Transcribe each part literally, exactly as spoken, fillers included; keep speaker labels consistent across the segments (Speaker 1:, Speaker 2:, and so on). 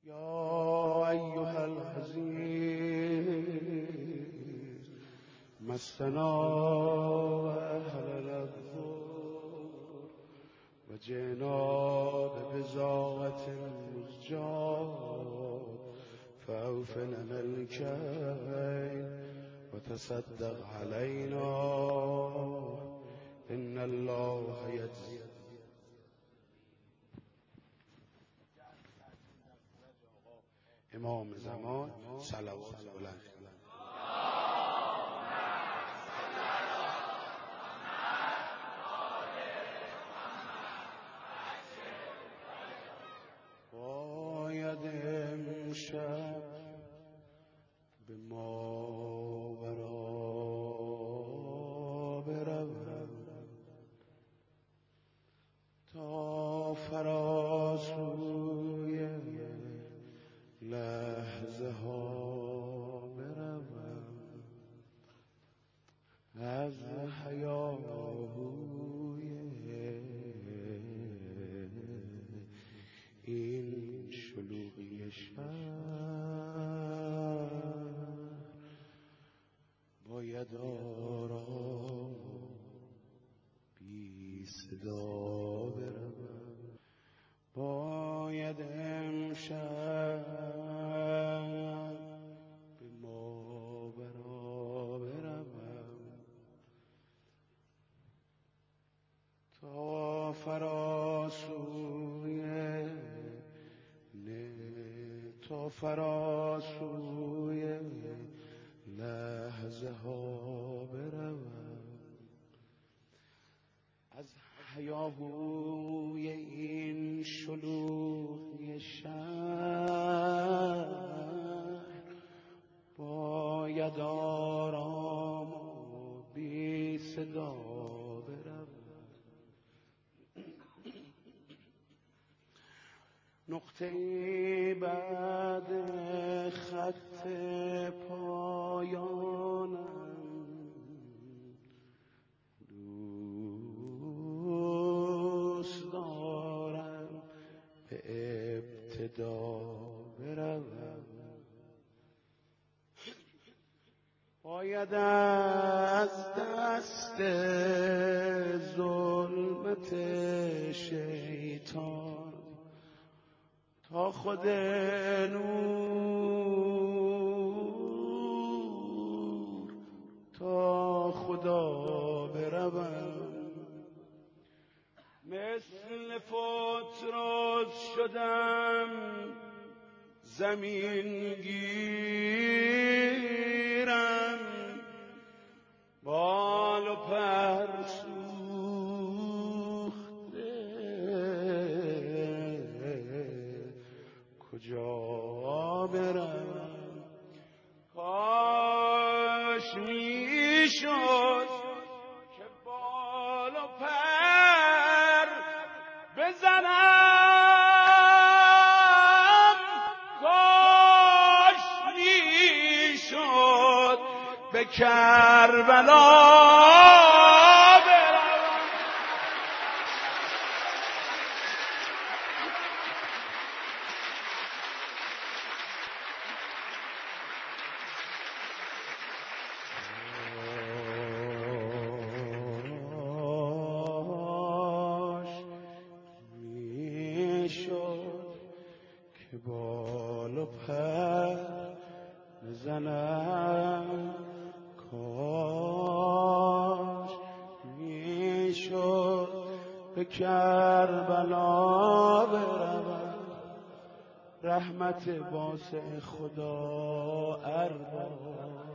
Speaker 1: یا ایها العزیز مسنا و اهل الضر و جئنا ببضاعة مزجاة فأوف لنا الكيل وتصدق علينا إن الله يجزي. امام زمان صلوات بلند. باید امشب به ماورا بروم تا فراسوی لحظه ها بروم، از هیاهوی این شلوغی شهر باید آرام بی صدا بروم. باید امشب به ماورا بروم تا فراسوی نه تا فراسوی لحظه ها بروم، از هیاهوی این شلوغی شهر باید آرام و بی صدا بروم. نقطه‌ای بعد خط پایانم دوست دارم به ابتدا بروم. باید از دست ظلمت شیطان تا خود نور تا خدا بروم. مثل فتراس شدم زمین گیرم، بال و پر کجا برم؟ کاش میشد که بال و پر بزنم، کاش میشد به کربلا بزنم، کاش میشد به کربلا بروم. رحمت واسع خدا ارباب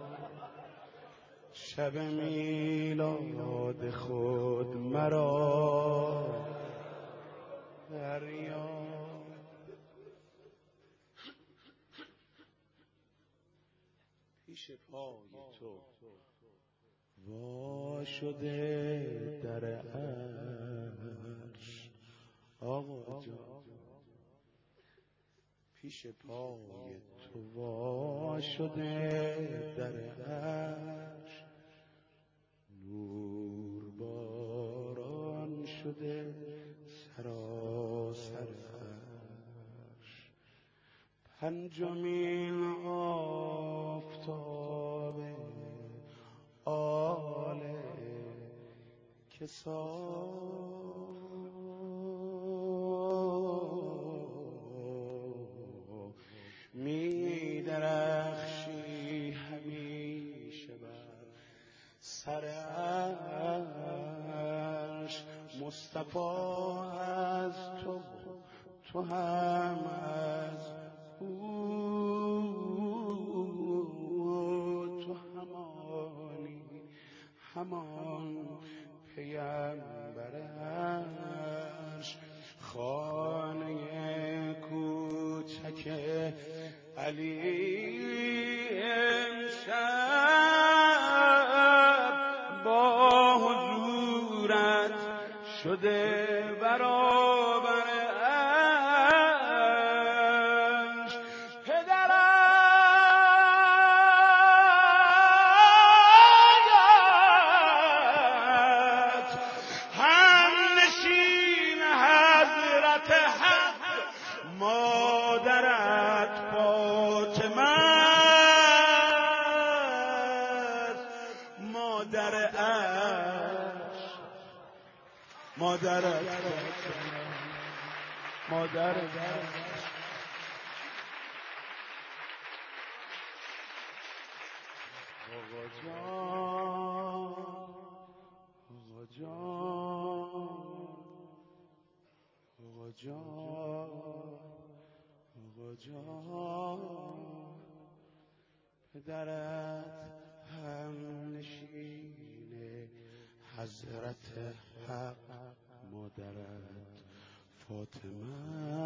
Speaker 1: شب میلاد خود مرا دریاب. پیش پای تو وا شده در عرش آقا جان، پیش پای تو وا شده در عرش نور باران شده سراسر عرش. پنجمین آفتاب آل کسا می درخشی همیشه بر سرش مصطفی از تو تو هم از او تو همانی همان پیامبرش خانه کوچک علی امشب با حضورت شده برابرش پدرت هم نشین حضرت حق مادرت فاطمه مادرش مادرت مادرت آقا جان آقا جان آقا جان آقا جان پدرت هم نشین حضرت حق مادرت فاطمه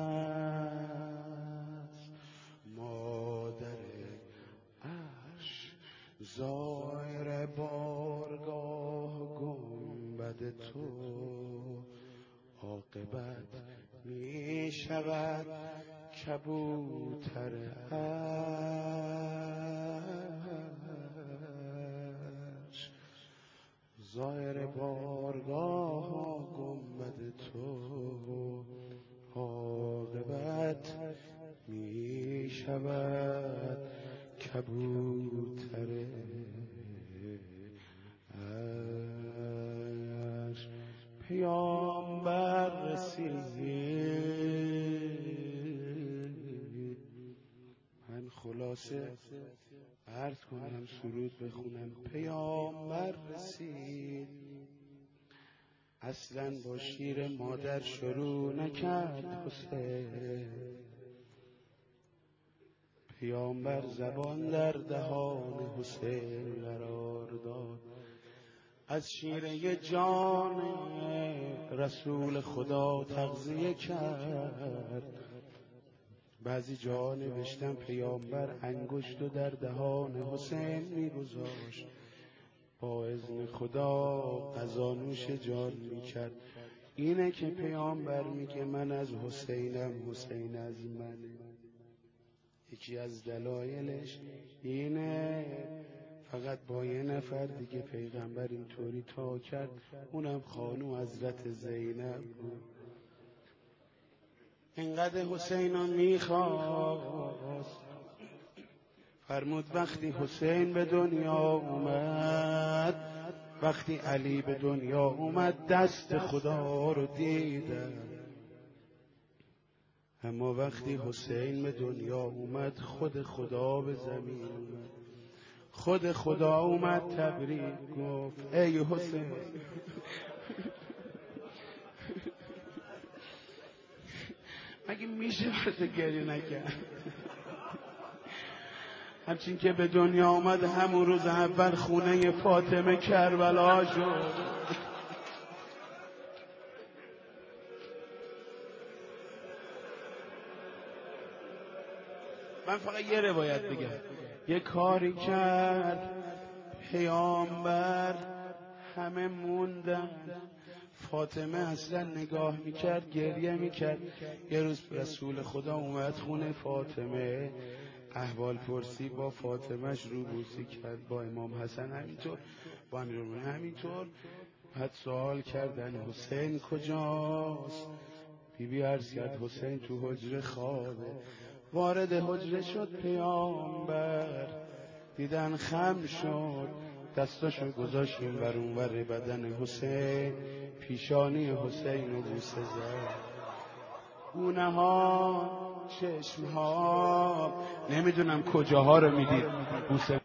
Speaker 1: است مادر عرش زایر بارگاه گنبد تو عاقبت می شود کبوترش زایر بارگاه گنبد تو عاقبت می شود کبوترش پیامبر رسید من خلاصه عرض کنم سرود بخونم پیامبر رسید اصلا با شیر مادر شروع نکرد حسین پیامبر زبان در دهان حسین قرار داد از شیره جان رسول خدا تغذیه کرد بعضی جا نوشتم پیامبر انگشت و در دهان حسین میگذاشت با اذن خدا غذانوش جان میکرد اینه که پیامبر میگه من از حسینم حسین از منه یکی از دلایلش اینه فقط با یه نفر دیگه پیغمبر اینطوری تا کرد اونم خانم حضرت زینب بود اینقدر حسین رو میخواست فرمود وقتی حسین به دنیا اومد وقتی علی به دنیا اومد دست خدا رو دیدم اما وقتی حسین به دنیا اومد خود خدا به زمین اومد خود خدا اومد تبریک گفت ای حسین مگه میشه واسه گریه نکرد همچین که به دنیا آمد همون روز اول خونه فاطمه کربلا شد من فقط یه روایت بگم یه کاری کرد پیامبر همه موندن فاطمه اصلا نگاه میکرد گریه میکرد یه روز رسول خدا اومد خونه فاطمه احوال پرسی با فاطمهش روبوسی کرد با امام حسن همینطور با امیرالمومنین همینطور بعد سوال کردن حسین کجاست بی بی عرض کرد حسین تو حجره خوابه وارد حجره شد پیامبر، دیدن خم شد، دستاشو گذاشت این ور اون ور بدن حسین، پیشانی حسین رو بوسه زد. گونه ها، چشم ها، نمیدونم کجاها رو میدید بوسه